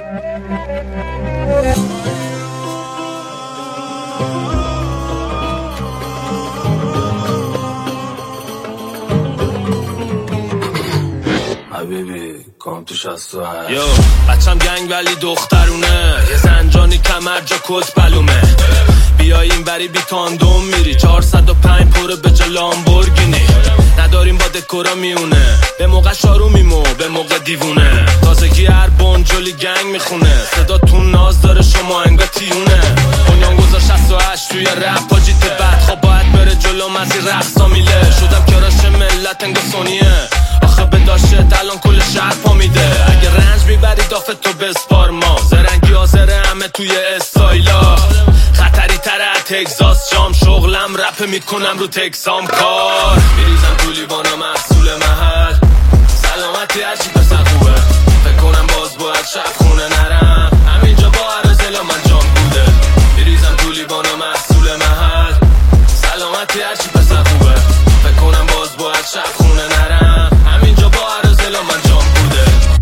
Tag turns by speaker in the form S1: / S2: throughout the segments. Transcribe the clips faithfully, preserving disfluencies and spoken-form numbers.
S1: حبیبی کام تو شست و هشت
S2: یو بچم گنگ ولی دخترونه، یه زنجانی کمر جا کت بلومه. بیای این بری بی کاندوم میری، چهارصد و پنج پره به جا لامبورگینی. نداریم با دکورا میونه، به موقع شارو میمو به موقع دیوونه. تازگی هر بونجولی گنگ میخونه، صدا تو ناز داره شما انگا تیونه. بنیان گذار شست و هشت توی رپ پاجیت بد، خب باید بره جلو مزی رقصا میله. شدم کراش ملت انگا سونیه، آخه به داشت الان کل شهر پا میده. اگه رنج میبری دافت تو بسپار ما، زرنگی آزره همه توی استایلا. خطری تره تگزاس جام، شغلم رپ میکنم رو تکسام کار. میریزم تو لیوانا محصول محل، سلامتی هرچی پسر خوبه. فکر کنم باز باید شب خونه نرم، همینجا با عرضلا من جام بوده. میریزم تو لیوانا محصول محل، سلامتی هرچی پسر خوبه. فکر کنم باز باید شب خونه نرم، همینجا با عرضلا من جام بوده.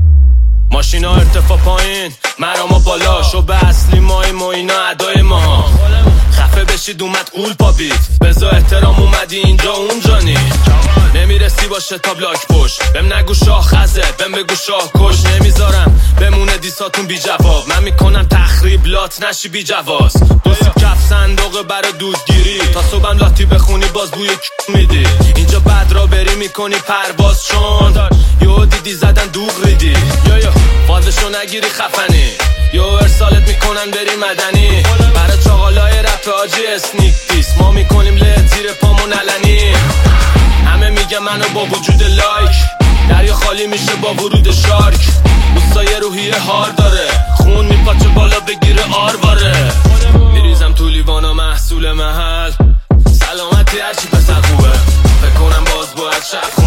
S2: ماشینا ارتفاع پایین، مراما بالا، شو به اصلی مای ما اینا ادای ما. خفه بشید اومد قول پا بیت، بزا احترام اومدی اینجا اونجا نی. نمیرسی با شتاب لاک پشت، بهم نگو شاه خزه، بهم بگو شاه کش. نمیذارم بمونه دیساتون بی جواب، من میکنم تخریب لات نشی بی جواز. دو سیب کف صندوق برا دودگیری، تا صبحم لاتی بخونی باز بوی ک میدی. اینجا بد را بری میکنی پرواز، چون یو دیدی زدن دوغ ریدی. یا یا فازشو نگیری خفنی، یو ارسالت میکنن بری مدنی. برای چاقالای رپ آجی اسنیک دیس، ما میکنیم له زیر پامون علنی. همه میگه منو با وجود لایک، دریا خالی میشه با ورود شارک. دوستای روحیه هار داره، خون میپاچه بالا بگیره آرواره. میریزم تو لیوانا محصول محل، سلامتی هرچی پسر خوبه. فکر کنم باز باید شب